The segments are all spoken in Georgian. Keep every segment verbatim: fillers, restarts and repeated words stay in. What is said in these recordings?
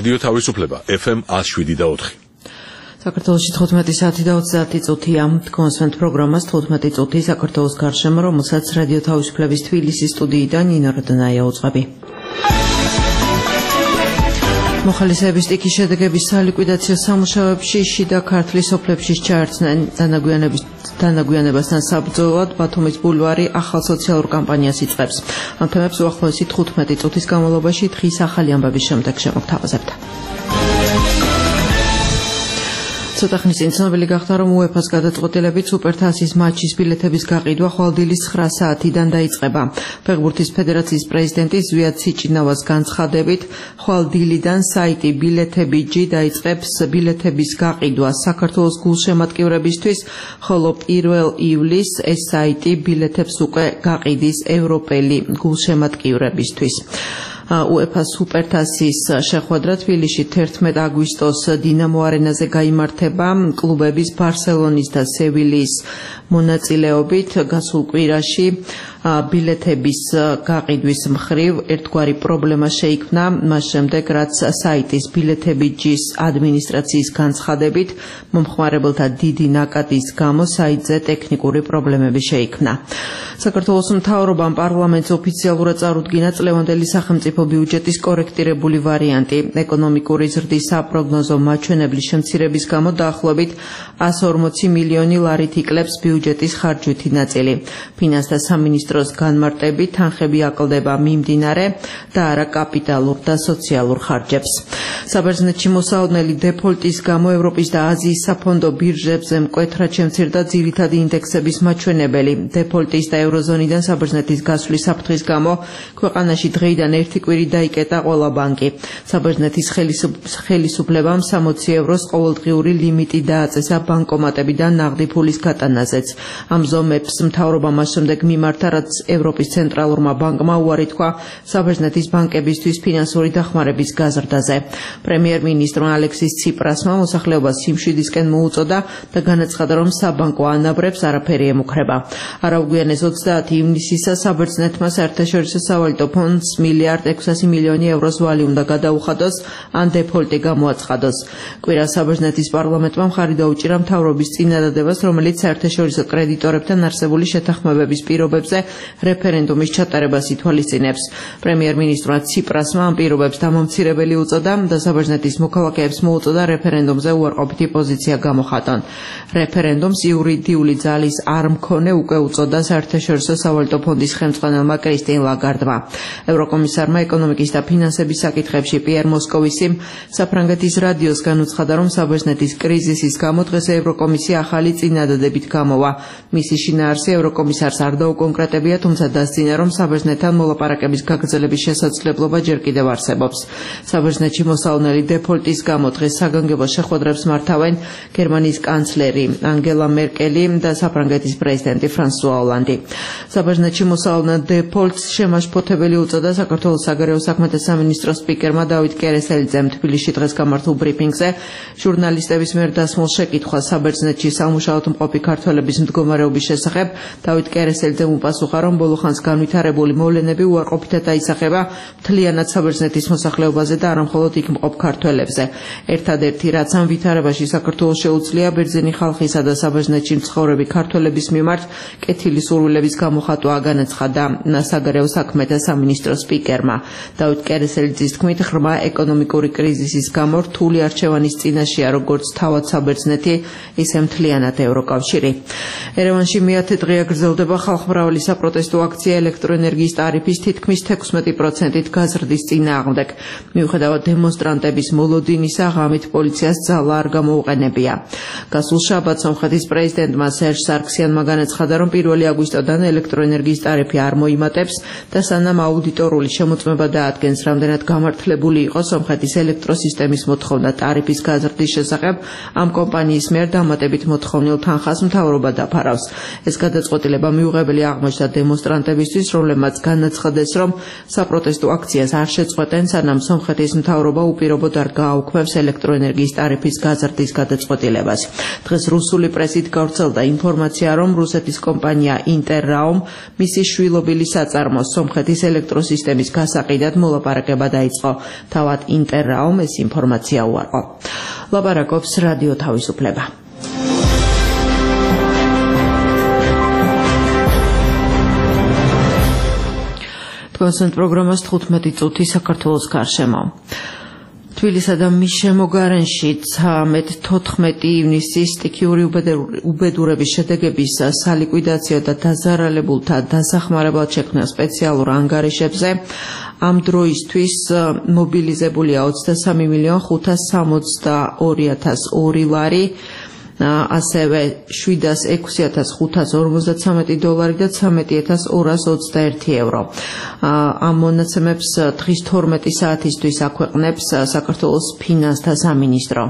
რადიო თავისუფლება ეფ ემ one oh seven და four. საქართველოში თხუთმეტი საათი და ოცდაათი წუთია. კონსვენთ პროგრამას თხუთმეტი წუთი საქართველოს გარშემო, რომელსაც რადიო თავისუფლების თბილისის სტუდიიდან ნინო როდნაია უძღვები. მოხალისეების სტიქის შედეგების სალიკვიდაციო სამუშაოებში შიდა ქართლის სოფლებში ჩაერთნენ. დანაგვიანებასთან საბრძოლოდ ბათუმის ბულვარი ახალ სოციალურ კამპანიას იწყებს. ამ თემებს უახლოესი თხუთმეტი წუთის განმავლობაში დღის ახალი ამბების შემდეგ შემოგთავაზებთ. ცოტა ხნის წინ ცნობილი გახდა, რომ უეფას გადაწყვეტილებით სუპერთასის მატჩის ბილეთების გაყიდვა ხვალდილის ცხრა საათიდან დაიწყება. ფეხბურთის ფედერაციის პრეზიდენტის ზვიად სიჭინავას განცხადებით, ხვალდილიდან საიტი ბილეთები.ჯი დაიწყებს ბილეთების გაყიდვა საქართველოს გულშემატკივრებისთვის, ხოლო პირველ ივლისს ეს საიტი ბილეთებს უკვე გაყიდის ევროპელი გულშემატკივრებისთვის. უეფა სუპერთასის შეხვედრა თბილისში თერთმეტ აგვისტოს დინამო არენაზე გაიმართება. კლუბების ბარსელონის და სევილიის მონაწილეობით გასულ კვირაში ბილეთების გაყიდვის მხრივ ერთგვარი პრობლემა შეიქმნა, მას შემდეგ რაც საიტის ბილეთები.ჯის ადმინისტრაციის განცხადებით მომხმარებელთა დიდი ნაკადის გამო საიტზე ტექნიკური პრობლემები შეიქმნა. საქართველოს მთავრობამ პარლამენტს ოფიციალურად წარუდგინა წლევანდელი სახელმწიფო ბიუჯეტის კორექტირებული ვარიანტი. ეკონომიკური ზრდის საპროგნოზო მაჩვენებლის შემცირების გამო დაახლოებით one hundred forty მილიონი ლარით იკლებს ბიუჯეტის ხარჯვითი ნაწილი. ფინანსთა სამინისტროს განმარტებით თანხები აკლდება მიმდინარე და არა კაპიტალურ და სოციალურ ხარჯებს. საბერძნეთში მოსალოდნელი დეფოლტის გამო ევროპის და აზიის საფონდო ბირჟებზე მკვეთრად შემცირდა ძირითადი ინდექსების მაჩვენებელი. დეფოლტის და ევროზონიდან საბერძნეთის გასვლის საფრთხის გამო ქვეყანაში დღეიდან ერთი კვირი დაიკეტა ყველა ბანკი. საბერძნეთის ხელისუფლებამ sixty ევროს ყოველდღიური ლიმიტი დააწესა ბანკომატებიდან ნაღდი ფულის გატანაზეც. ამ ზომებს მთავრობა მას შემდეგ მიმართა, რაც ევროპის ცენტრალურმა ბანკმა უარი თქვა საბერძნეთის ბანკებისთვის ფინანსური დახმარების გაზრდაზე. პრემიერ-მინისტრმა ალექსის ციპრასმა მოსახლეობას სიმშვიდისკენ მოუწოდა და განაცხადა, რომ საბანკო ანაბრებს არაფერი ემუქრება. არაუგვიანეს ოცდაათი ივნისისა საბერძნეთმა საერთაშორისო სავალუტო ფონდს მილიარდ ექვსასი მილიონი ევროს ვალი უნდა გადაუხადოს, ან დეფოლტი გამოაცხადოს. კვირა საბერძნეთის პარლამენტმა მხარი დაუჭირა მთავრობის წინადადებას, რომელიც საერთაშორისო კრედიტორებთან არსებული შეთანხმებების პირობებზე რეფერენდუმის ჩატარებას ითვალისწინებს. პრემიერ-მინისტრმა ციპრასმა ამ პირობებს დამამცირებელი უწოდა და საბერძნეთის მოქალაქეებს მოუწოდა რეფერენდუმზე უარყოფითი პოზიცია გამოხატონ. რეფერენდუმს იურიდიული ძალის არ მქონე უკვე უწოდა საერთაშორისო სავალუტო ფონდის ხელმძღვანელმა კრისტინ ლაგარდმა. ევროკომისარმა ეკონომიკის და ფინანსების საკითხებში პიერ მოსკოვისიმ საფრანგეთის რადიოს განუცხადა, რომ საბერძნეთის კრიზისის გამო დღეს ევროკომისია ახალი წინადადებით გამოვა. მისი შინაარსი ევროკომისარს არ დაუკონკრეტებია, თუმცა დასძინა, რომ საბერძნეთთან მოლაპარაკების გაგრძელების შესაძლებლობა ჯერ კიდევ არსებობს. საბერძნეთში მოსალოდნელი დეფოლტის გამო დღეს საგანგებო შეხვედრებს მართავენ გერმანიის კანცლერი ანგელა მერკელი და საფრანგეთის პრეზიდენტი ფრანსუა ოლანდი. საბერძნეთში მოსალოდნელ დეფოლტს შემაშფოთებელი უწოდა საქართველოს საგარეო საქმეთა სამინისტროს სპიკერმა დავით კერესელიძემ თბილისში დღეს გამართულ ბრიფინგზე. ჟურნალისტების მიერ დასმულ შეკითხვას საბერძნეთში სამუშაოდ მყოფი ქართველების მდგომარეობის შესახებ დავით კერესელიძემ უპასუხა, რომ ბოლო ხანს განვითარებული მოვლენები უარყოფითად აისახება მთლიანად საბერძნეთის მოსახლეობაზე და არა მხოლოდ იქ მყოფ ქართველებზე. ერთადერთი, რაც ამ ვითარებაში საქართველოს შეუძლია, ბერძენი ხალხისა და საბერძნეთში მცხოვრები ქართველების მიმართ კეთილი სურვილების გამოხატვა, განაცხადა საგარეო საქმეთა სამინისტროს სპიკერმა. დავით კერესელიძის თქმით, ღრმა ეკონომიკური კრიზისის გამო რთული არჩევანის წინაშეა როგორც თავად საბერძნეთი, ისე მთლიანად ევროკავშირი. ერევანში მეათე დღეა გრძელდება ხალხმრავალი საპროტესტო აქცია ელექტროენერგიის ტარიფის თითქმის თექვსმეტი პროცენტით გაზრდის წინააღმდეგ. მიუხედავად დემონსტრანტების მოლოდინისა, ღამით პოლიციას ძალა არ გამოუყენებია. გასულ შაბათს სომხეთის პრეზიდენტმა სერჟ სარქსიანმა განაცხადა, რომ პირველი აგვისტოდან ელექტროენერგიის ტარიფი არ მოიმატებს და სანამ აუდიტორული შემოწმება დაადგენს, რამდენად გამართლებული იყო სომხეთის ელექტროსისტემის მოთხოვნა ტარიფის გაზრდის შესახებ, ამ კომპანიის მიერ დამატებით მოთხოვნილ თანხას მთავრობა დაფარავს. ეს გადაწყვეტილება მიუღებელი აღმოჩნდა მსგავსად დემონსტრანტებისთვის, რომლებმაც განაცხადეს, რომ საპროტესტო აქციას არ შეწყვეტენ, სანამ სომხეთის მთავრობა უპირობოდ არ გააუქმებს ელექტროენერგიის ტარიფის გაზრდის გადაწყვეტილებას. დღეს რუსული პრესით გავრცელდა ინფორმაცია, რომ რუსეთის კომპანია ინტერრაუმ მისი შვილობილი საწარმოს სომხეთის ელექტროსისტემის გასაყიდად მოლაპარაკება დაიწყო. თავად ინტერრაუმ ეს ინფორმაცია უარყო. ლაპარაკობს რადიო თავისუფლება. თქვენს პროგრამას თხუთმეტი წუთი საქართველოს გარშემო. თბილისსა და მის შემოგარენში თოთხმეტი ივნისის სტიქიური უბედურების შედეგების სალიკვიდაციო და დაზარალებულთა დასახმარებლად შექმნილ სპეციალურ ანგარიშებზე ამ დროისთვის მობილიზებულია ოცდასამი მილიონი ხუთას სამოცდაორი ათას ორი ლარი, ასევე შვიდას ექვსი ათას ხუთას ორმოცდათვრამეტი დოლარი და ცხრამეტი ათას ორას ოცდაერთი ევრო. ამ მონაცემებს დღის თორმეტი საათისთვის აქვეყნებს საქართველოს ფინანსთა სამინისტრო.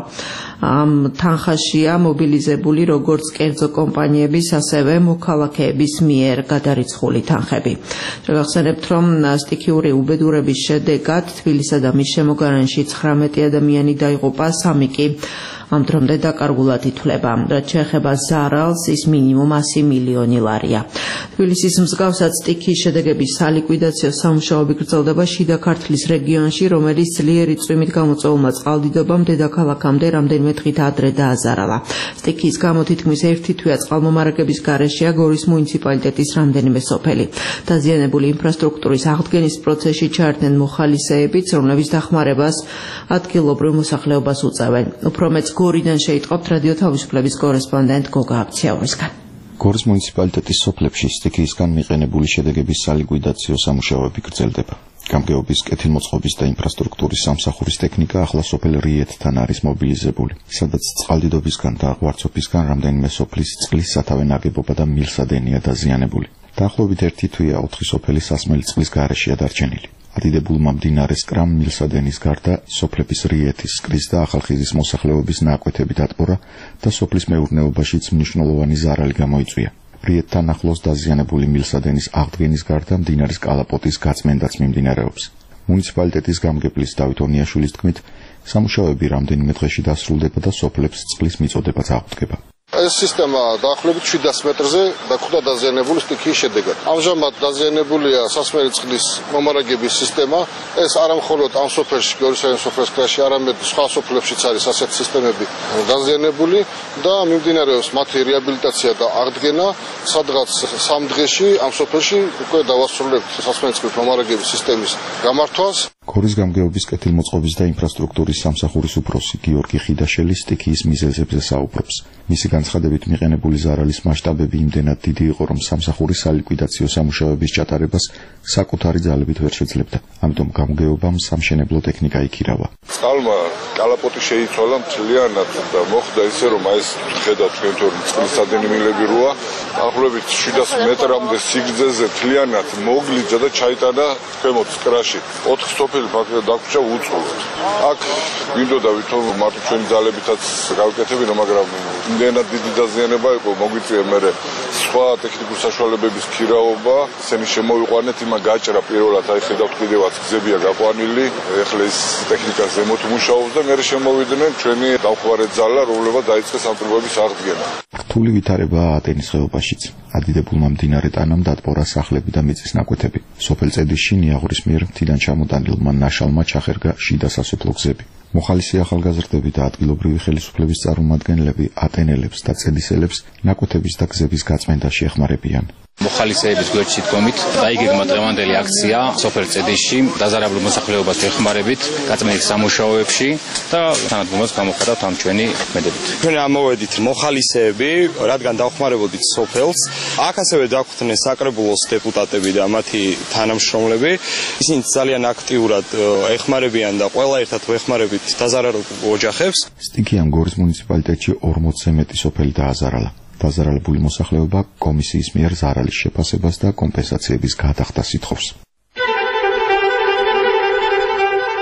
ამ თანხაშია მობილიზებული როგორც კერძო კომპანიების, ასევე მოქალაქეების მიერ გადარიცხული თანხები. შევახსენებთ, რომ სტიქიური უბედურების შედეგად თბილისსა და მის შემოგარენში ცხრამეტი ადამიანი დაიღუპა, სამი კი ამ დრომდე დაკარგულად ითვლება. რაც შეეხება ზარალს, ის მინიმუმ ასი მილიონი ლარია. თბილისის მსგავსად სტიქიის შედეგების სალიკვიდაციო სამუშაოები გრძელდება შიდა ქართლის რეგიონში, რომელიც ძლიერი წვიმით გამოწვეულმა წყალდიდობამ დედაქალაქამდე რამდენიმე დღით ადრე დააზარალა. სტიქიის გამო თითქმის ერთი თვეა წყალმომარაგების გარეშეა გორის მუნიციპალიტეტის რამდენიმე სოფელი. დაზიანებული ინფრასტრუქტურის აღდგენის პროცესში ჩაერთნენ მოხალისეებიც, რომლებიც დახმარებას ადგილობრივ მოსახლეობას უწევენ. უფრო მეც გორიდან შეიტყობთ რადიო თავისუფლების კორესპონდენტ გოგა აბციაურისგან. გორის მუნიციპალიტეტის სოფლებში სტიქიისგან მიყენებული შედეგების სალიკვიდაციო სამუშაოები გრძელდება. გამგეობის, კეთილმოწყობის და ინფრასტრუქტურის სამსახურის ტექნიკა ახლა სოფელ რიეთთან არის მობილიზებული, სადაც წყალდიდობისგან და ღვარცოფისგან რამდენიმე სოფლის წყლის სათავე ნაგებობა და მილსადენია დაზიანებული. დაახლოებით ერთი თვეა ოთხი სოფელი სასმელი წყლის გარეშეა დარჩენილი. ადიდებულმა მდინარე სკრამ მილსადენის გარდა სოფლების რიეთის, სკრის და ახალხიზის მოსახლეობის ნაკვეთები დატბორა და სოფლის მეურნეობაშიც მნიშვნელოვანი ზარალი გამოიწვია. რიეთთან ახლოს დაზიანებული მილსადენის აღდგენის გარდა მდინარის კალაპოტის გაწმენდაც მიმდინარეობს. მუნიციპალიტეტის გამგებლის დავით ონიაშვილის თქმით, სამუშაოები რამდენიმე დღეში დასრულდება და სოფლებს წყლის მიწოდებაც აღუდგება. ეს სისტემა დაახლოებით შვიდას მეტრზე დაგვხვდა დაზიანებული სტიქიის შედეგად. ამჟამად დაზიანებულია სასმელი წყლის მომარაგების სისტემა. ეს არა მხოლოდ ამ სოფელში, გორის რაიონის სოფლის კლასში, არამედ სხვა სოფლებშიც არის ასეთი სისტემები დაზიანებული და მიმდინარეობს მათი რეაბილიტაცია და აღდგენა, სადღაც სამ დღეში ამ სოფელში უკვე დავასრულებთ სასმელი წყლის მომარაგების სისტემის გამართვას. გორის გამგეობის, კეთილმოწყობის და ინფრასტრუქტურის სამსახურის უფროსი გიორგი ხიდაშელი სტიქიის მიზეზებზე საუბრობს. მისი განცხადებით მიყენებული ზარალის მასშტაბები იმდენად დიდი იყო, რომ სამსახურის სალიკვიდაციო სამუშაოების ჩატარებას საკუთარი ძალებით ვერ შეძლებდა. ამიტომ გამგეობამ სამშენებლო ტექნიკა იქირავა. წყალმა კალაპოტი შეიცვალა მთლიანად და მოხდა ისე, რომ ეს ხედავთ თქვენ თორემ წყლის სადენიმილები როა, დაახლოებით შვიდას მეტრამდე სიგრძეზე მთლიანად მოგლიძა და ჩაიტანა ქვემოთ სკრაში. ოთხი სოფელი ფაქტობრივად დაგვრჩა უწყლოდ. აქ გვინდოდა ვითომ მარტო ჩვენი ძალებითაც გავკეთებინა, მაგრამ იმდენად დიდი დაზიანება იყო, მოგვიწია მე სხვა ტექნიკური საშუალებების ქირაობა, ისინი შემოვიყვანეთ, იმა გაჭრა პირველად, აი ხედავთ კიდევაც გზებია გაყვანილი, ეხლა ეს ტექნიკა ზემოთ მუშაობს და მე შემოვიდნენ ჩვენი დამხმარე ძალა, რომლებაც დაიწყეს ამ პრობლემის აღდგენა. რთული ვითარებაა ატენის ხეობაშიც. ადიდებულმა მდინარე ტანამ დატბორა სახლები და მიწის ნაკვეთები. სოფელ წედიშში ნიაღურის მიერ მთიდან ჩამოტანილმა ნაშალმა ჩახერგა შიდა სასოფლო გზები. მოხალისე ახალგაზრდები და ადგილობრივი ხელისუფლების წარმომადგენლები ატენელებს და წედისელებს ნაკვეთების და გზების გაწმენდაში ეხმარებიან. მოხალისეების გვერდში დგომით დაიგეგმა დღევანდელი აქცია სოფელ წედიშში დაზარალებული მოსახლეობას ეხმარებით გაწმენდის სამუშაოებში და თანადგომას გამოხატავთ ამ ჩვენი მედებით. ჩვენ ამოვედით მოხალისეები, რადგან დავხმარებოდით სოფელს. აქ ასევე დაგვხვდნენ საკრებულოს დეპუტატები და მათი თანამშრომლები. ისინი ძალიან აქტიურად ეხმარებიან და ყველა ერთად ვეხმარებით დაზარალებულ ოჯახებს. სტიქიამ გორის მუნიციპალიტეტში ორმოცზე მეტი სოფელი დააზარალა. დაზარალებული მოსახლეობა კომისიის მიერ ზარალის შეფასებას და კომპენსაციების გადახდას ითხოვს.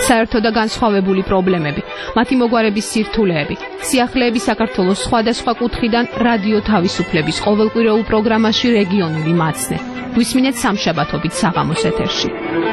საერთო და განსხვავებული პრობლემები, მათი მოგვარების სირთულეები, სიახლეები საქართველოს სხვადასხვა კუთხიდან რადიო თავისუფლების ყოველკვირეულ პროგრამაში რეგიონული მაცნე. გვისმინეთ სამშაბათობით საღამოს ეთერში.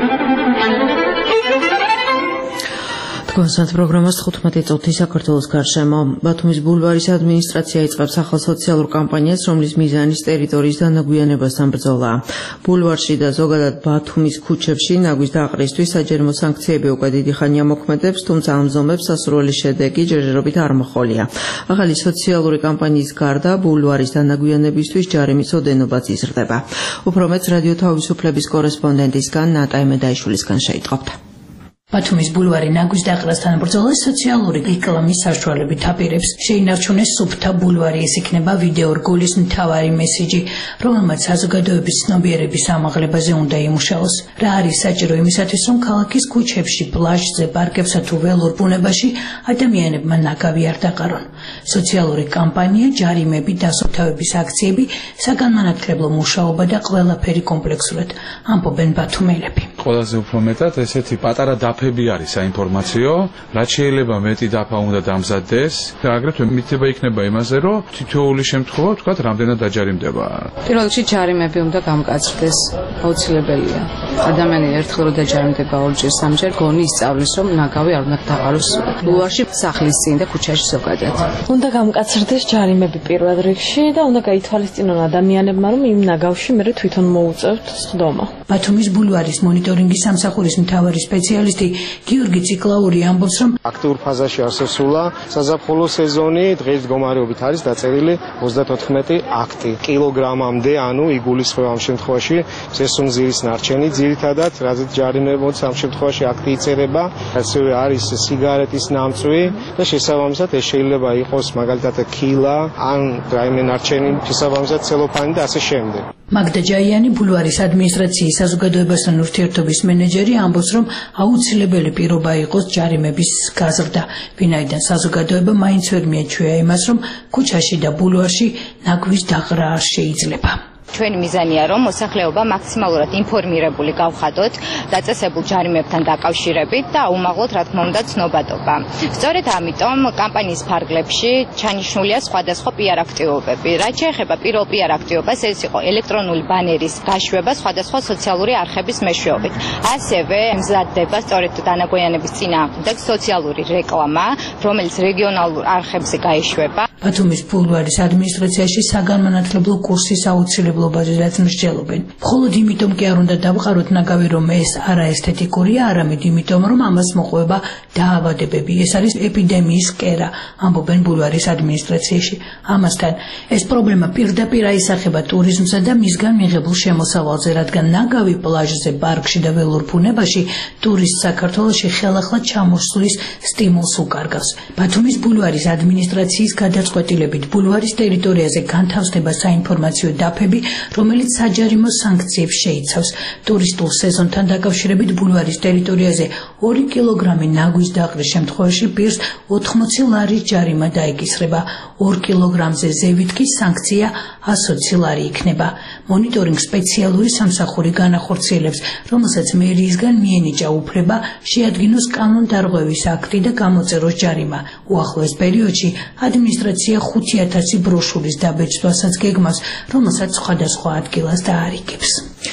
კონსერტ პროგრამას თხუთმეტი წუთი საქართველოს გარშემო. ბათუმის ბულვარის ადმინისტრაცია იწყებს ახალ სოციალურ კამპანიას, რომლის მიზანის ტერიტორიის დანაგვიანებასთან ბრძოლაა. ბულვარში და ზოგადად ბათუმის ქუჩებში ნაგვის დაყრისთვის საჯარიმო სანქციები უკვე დიდი ხანია მოქმედებს, თუმცა ამ ზომებს სასურველი შედეგი ჯერჯერობით არ მოჰყოლია. ახალი სოციალური კამპანიის გარდა ბულვარის დანაგვიანებისთვის ჯარიმის ოდენობაც იზრდება. უფრო მეტს რადიო თავისუფლების კორესპონდენტისგან ნატა ემედაიშვილისგან შეიტყობთ. ბათუმის ბულვარი ნაგვის დაყრასთან ბრძოლას სოციალური რეკლამის საშუალებით აპირებს. შეინარჩუნეს სუფთა ბულვარი, ეს იქნება ვიდეო რგოლის მთავარი მესიჯი, რომელმაც საზოგადოების ცნობიერების ამაღლებაზე უნდა იმუშაოს. რა არის საჭირო იმისათვის, რომ ქალაქის ქუჩებში, პლაჟზე, პარკებსა თუ ველურ ბუნებაში ადამიანებმა ნაგავი არ დაყარონ. სოციალური კამპანია, ჯარიმები, დასუფთავების აქციები, საგანმანათლებლო მუშაობა და ყველაფერი კომპლექსურად, ამბობენ ბათუმელები. ყველაზე უფრო მეტად ესეთი პატარა დაფები არის საინფორმაციო, რაც შეიძლება მეტი დაფა უნდა დამზადდეს და აგრეთვე მითება იქნება იმაზე, რომ თითოეული შემთხვევა თქვათ რამდენად დაჯარიმდება. პირველ რიგში ჯარიმები უნდა გამკაცრდეს, აუცილებელია. ადამიანი ერთხელ რო დაჯარიმდება ორჯერ, სამჯერ გონი ისწავლის, რომ ნაგავი არ უნდა დაყაროს ბულვარში, სახლის წინ და ქუჩაში ზოგადად. უნდა გამკაცრდეს ჯარიმები პირველ რიგში და უნდა გაითვალისწინონ ადამიანებმა, რომ იმ ნაგავში მე თვითონ მოუწევთ სხდომა. ბათუმის ბულვარის მონიტორინგის სამსახურის მთავარი სპეციალისტი გიორგი ციკლაური ამბობს, რომ აქტიურ ფაზაში არსებსულა საზაფხულო სეზონი, დღეს მდგომარეობით არის დაწერილი ოცდათოთხმეტი აქტი კილოგრამამდე, ანუ იგულისხმება ამ შემთხვევაში სესონზირის ნარჩენი, ძირითადად რაზეც ჯარიმებოც ამ შემთხვევაში აქტი იწერება, ასევე არის სიგარეტის ნამწვი და შესაბამისად ეს შეიძლება იყოს მაგალითად ქილა, ან რაიმე ნარჩენი, შესაბამისად ცელოფანი და ასე შემდეგ. მაგდა ჯაიანი ბულვარის ადმინისტრაციის საზოგადოებასთან ურთიერთობის მენეჯერი ამბობს, რომ აუცილებელი პირობა იყოს ჯარიმების გაზრდა, ვინაიდან საზოგადოება მაინც ვერ მიაჩვია იმას, რომ ქუჩაში და ბულვარში ნაგვის დაყრა არ შეიძლება. ჩვენი მიზანია, რომ მოსახლეობა მაქსიმალურად ინფორმირებული გავხადოთ დაწესებულ ჯარიმებთან დაკავშირებით და აუმაღლოთ, რა თქმა უნდა, ცნობადობა. სწორედ ამიტომ კამპანიის ფარგლებში ჩანიშნულია სხვადასხვა პიარ აქტივობები. რაც შეეხება პირველ პიარ აქტივობას, ეს იყო ელექტრონული ბანერის გაშვება სხვადასხვა სოციალური არხების მეშვეობით. ასევე მზადდება სწორედ დანაგვიანების წინააღმდეგ სოციალური რეკლამა, რომელიც რეგიონალურ არხებზე გაიშვება. ბათუმის ბულვარის ადმინისტრაციაში საგანმანათლებლო კურსის აუცილებლობაზეც მსჯელობენ. მხოლოდ იმიტომ კი არ უნდა დავყაროთ ნაგავი, რომ ეს არაესთეტიკურია, არამედ იმიტომ, რომ ამას მოყვება დაავადებები. ეს არის ეპიდემიის კერა, ამბობენ ბულვარის ადმინისტრაციაში. ამასთან ეს პრობლემა პირდაპირ აისახება ტურიზმსა და მისგან მიღებულ შემოსავალზე, რადგან ნაგავი პლაჟზე, პარკში და ველურ ბუნებაში ტურისტ საქართველოში ხელახლა ჩამოსვლის სტიმულს უკარგავს. ბათუმის ბულვარის ადმინისტრაციის გადაწყვეტილებით ბულვარის ტერიტორიაზე განთავსდება საინფორმაციო დაფები, რომელიც საჯარიმო სანქციებს შეიცავს. ტურისტულ სეზონთან დაკავშირებით ბულვარის ტერიტორიაზე ორი კილოგრამი ნაგვის დაყრის შემთხვევაში პირს ოთხმოცი ლარის ჯარიმა დაეკისრება. ორ კილოგრამზე ზევით კი სანქცია ასოცი ლარი იქნება. მონიტორინგ სპეციალური სამსახური განახორციელებს, რომელსაც მერიისგან მიენიჭა უფლება შეადგინოს კანონდარღვევის აქტი და გამოწეროს ჯარიმა. უახლოეს პერიოდში ადმინისტრაცია ხუთი ათასი ბროშურის დაბეჭდვასაც გეგმავს, რომელსაც სხვადასხვა ადგილას დაარიგებს.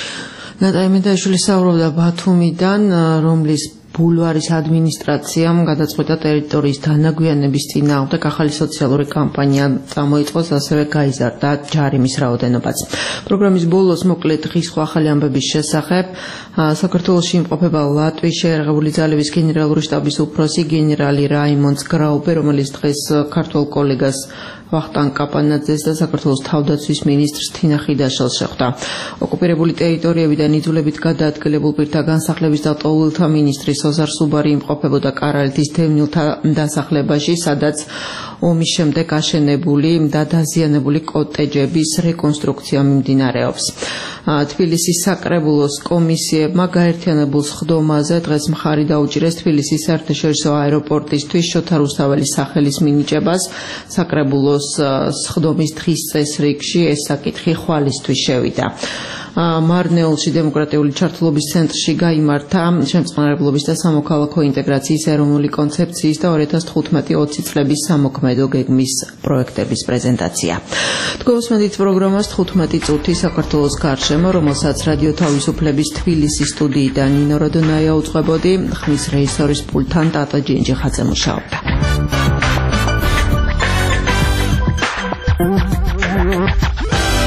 ნატა ემედაიშვილი საუბრობდა ბათუმიდან, რომლის ბულვარის ადმინისტრაციამ გადაწყვეტა ტერიტორიის დანაგვიანების წინააღმდეგ ახალი სოციალური კამპანია წამოიწყოს, ასევე გაიზარდა ჯარიმის რაოდენობაც. პროგრამის ბოლოს მოკლედ ღირსხვა ახალი ამბების შესახებ საქართველოში იმყოფება ლატვიის შეერაღებული ძალების გენერალური შტაბის უფროსი გენერალი რაიმონდ გრაუბე, რომელიც დღეს ქართველ კოლეგას ვახტანგ კაპანაძეს და საქართველოს თავდაცვის მინისტრს თინა ხიდაშელს შეხვდა. ოკუპირებული ტერიტორიებიდან იძულებით გადაადგილებულ პირთა განსახლების და ტოვლილთა მინისტრი სოზარ სუბარი იმყოფებოდა კარალეთის დევნილთა დასახლებაში, სადაც ომის შემდეგ აშენებული და დაზიანებული კოტეჯების რეკონსტრუქცია მიმდინარეობს. თბილისის საკრებულოს კომისიებმა გაერთიანებულ სხდომაზე დღეს მხარი დაუჭირეს თბილისის საერთაშორისო აეროპორტისთვის შოთა რუსთაველის სახელის მინიჭებას. საკრებულოს სხდომის დღის წესრიგში ეს საკითხი ხვალისთვის შევიდა. მარნეულში დემოკრატიული ჩართულობის ცენტრში გაიმართა შემწყნარებლობის და სამოქალაქო ინტეგრაციის ეროვნული კონცეფციის და ორი ათას თხუთმეტი ოცი წლების სამოქმედო გეგმის პროექტების პრეზენტაცია. თქვენსმენით პროგრამას თხუთმეტი წუთი საქართველოს გარშემო, რომელსაც რადიო თავისუფლების თბილისის სტუდიიდან ნინო როდონაია უძღვებოდი, ხმის რეჟისორის პულტთან ტატა ჯინჯიხაძე მუშაობდა.